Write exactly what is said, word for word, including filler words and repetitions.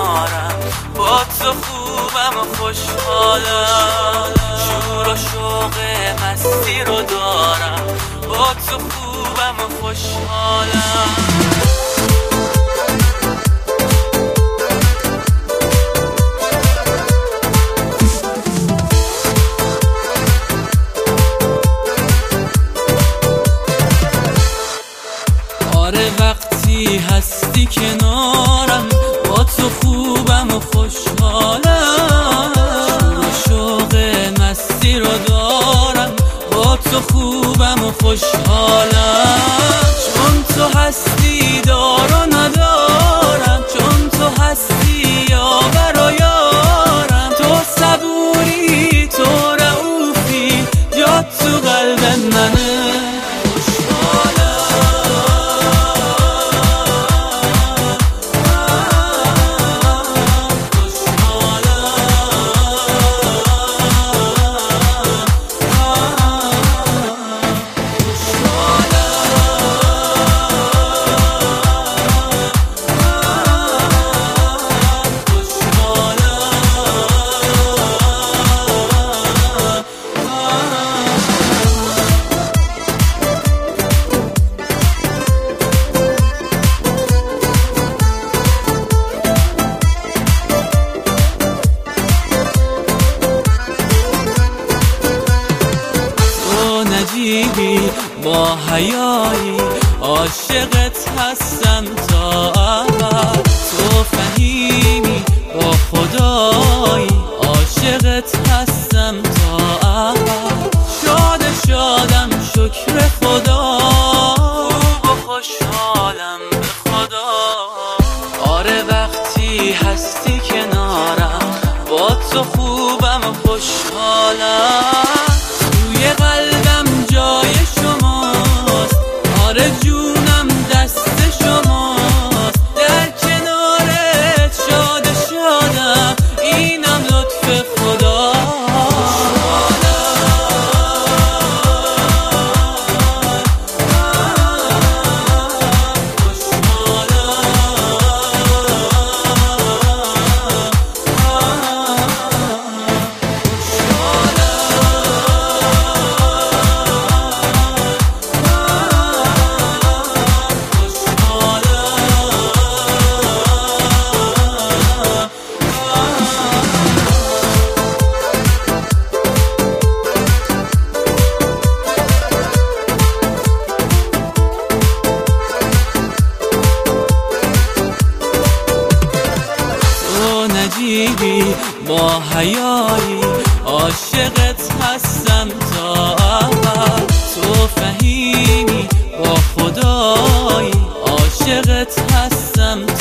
کنارم، با تو خوبم و خوشحالم. شور و شوق مستی رو دارم، با تو خوبم و خوشحالم. آره وقتی هستی کنارم، با تو خوبم و خوشحالم. شور و شوق مستی رو دارم، با تو خوبم و خوشحالم. چون تو هستی دار و ندارم، چون تو هستی یاور و یارم. تو صبوری، تو رئوفی، جات تو قلب منه. نجیبی با حیایی، عاشقت هستم تا ابد. تو فهیمی با خدایی، عاشقت هستم تا ابد. شاد شادم شکر خدا، خوب و خوشحالم به خدا. آره وقتی هستی کنارم، با تو خوبم و خوشحالم. توی قلبم جای شماست، آره جونم دست شماست. در کنارت شاد شادم، اینم لطف خدا. نجیبی با حیایی، عاشقت هستم تا ابد. تو فهیمی با خدایی، عاشقت هستم